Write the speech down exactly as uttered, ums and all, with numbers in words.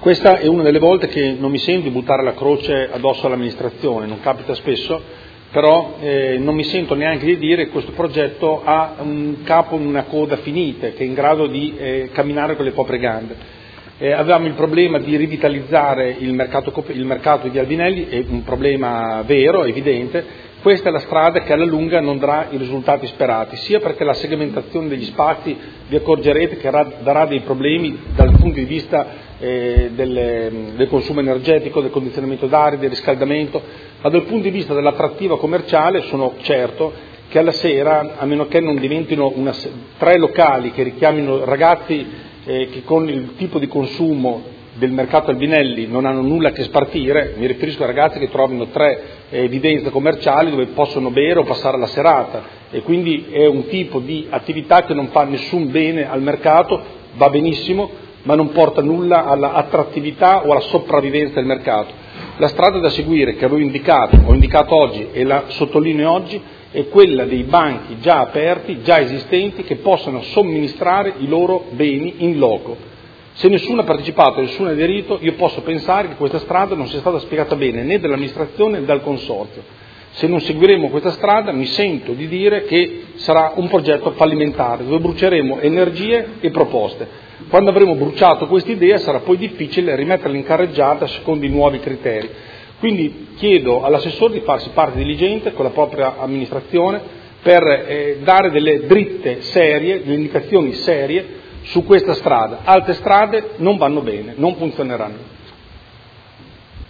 Questa è una delle volte che non mi sento di buttare la croce addosso all'amministrazione, non capita spesso, però eh, non mi sento neanche di dire che questo progetto ha un capo e una coda finite, che è in grado di eh, camminare con le proprie gambe. Eh, avevamo il problema di rivitalizzare il mercato, il mercato di Albinelli, è un problema vero, evidente. Questa è la strada che alla lunga non darà i risultati sperati, sia perché la segmentazione degli spazi, vi accorgerete che darà dei problemi dal punto di vista eh, del, del consumo energetico, del condizionamento d'aria, del riscaldamento, ma dal punto di vista dell'attrattiva commerciale sono certo che alla sera, a meno che non diventino una, tre locali che richiamino ragazzi eh, che con il tipo di consumo del mercato Albinelli non hanno nulla che spartire, mi riferisco a ragazzi che trovino tre eh, evidenze commerciali dove possono bere o passare la serata, e quindi è un tipo di attività che non fa nessun bene al mercato, va benissimo, ma non porta nulla alla attrattività o alla sopravvivenza del mercato. La strada da seguire che avevo indicato, ho indicato oggi e la sottolineo oggi, è quella dei banchi già aperti, già esistenti, che possano somministrare i loro beni in loco. Se nessuno ha partecipato e nessuno ha aderito, io posso pensare che questa strada non sia stata spiegata bene né dall'amministrazione né dal consorzio. Se non seguiremo questa strada mi sento di dire che sarà un progetto fallimentare, dove bruceremo energie e proposte. Quando avremo bruciato questa idea sarà poi difficile rimetterla in carreggiata secondo i nuovi criteri. Quindi chiedo all'assessore di farsi parte diligente con la propria amministrazione per eh, dare delle dritte serie, delle indicazioni serie su questa strada. Altre strade non vanno bene, non funzioneranno.